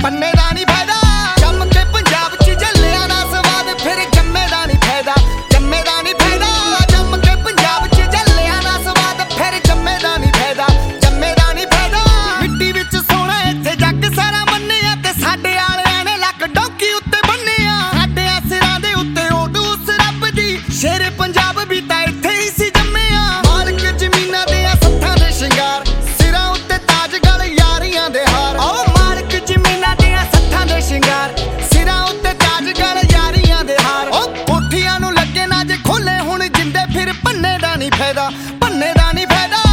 ਪੰਨੇ ਦਾ ਨਹੀਂ ਫਾਇਦਾ। ਜੰਮ ਕੇ ਪੰਜਾਬ 'ਚ ਜੱਲਿਆਂ ਦਾ ਸਵਾਦ, ਫਿਰ ਜੰਮੇ ਦਾ ਨਹੀਂ ਫਾਇਦਾ, ਜੰਮੇ ਦਾ ਨਹੀਂ ਫਾਇਦਾ। ਜੰਮ ਕੇ ਪੰਜਾਬ 'ਚ ਜੱਲਿਆਂ ਦਾ ਸਵਾਦ, ਫਿਰ ਜੰਮੇ ਦਾ ਨਹੀਂ ਫਾਇਦਾ, ਜੰਮੇ ਦਾ ਨਹੀਂ ਫਾਇਦਾ। ਮਿੱਟੀ ਵਿੱਚ ਸੋਹਣਾ ਇੱਥੇ ਜੱਗ ਸਾਰਾ ਮੰਨਿਆ, ਤੇ ਸਾਡੇ ਵਾਲਿਆਂ ਨੇ ਲੱਕ ਡੌਂਕੀ ਉੱਤੇ ਬੰਨਿਆ। ਸਾਡੇ ਸਿਰਾਂ ਦੇ ਉੱਤੇ ਓਟ ਉਸ ਰੱਬ ਦੀ, ਸ਼ੇਰ ਪੰਜਾਬ ਵੀ ਤਾਂ ਇੱਥੇ ਹੀ ਸੀ ਜੰਮਿਆ। ਮਾਲਕ ਜ਼ਮੀਨਾਂ ਦੇ ਸੱਥਾਂ ਦੇ ਸ਼ਿੰਗਾਰ, ਸਿਰਾਂ ਉੱਤੇ ਤਾਜ ਗਲ ਯਾਰੀਆਂ ਦੇ ਹਾਰ। ਓ ਮਾਲਕ ਜ਼ਮੀਨਾਂ ਦੇ ਸੱਥਾਂ ਦੇ ਸ਼ਿੰਗਾਰ, ਸਿਰਾਂ ਉੱਤੇ ਤਾਜ ਗਲ ਯਾਰੀਆਂ ਦੇ ਹਾਰ। ਓ ਕੋਠੀਆਂ ਨੂੰ ਲੱਗੇ ਨਾ ਜੇ ਖੋਲੇ ਹੁਣ ਜਿੰਦੇ, ਫਿਰ ਪੰਨੇ ਦਾ ਨਹੀਂ ਫਾਇਦਾ, ਪੰਨੇ ਦਾ ਨਹੀਂ ਫਾਇਦਾ।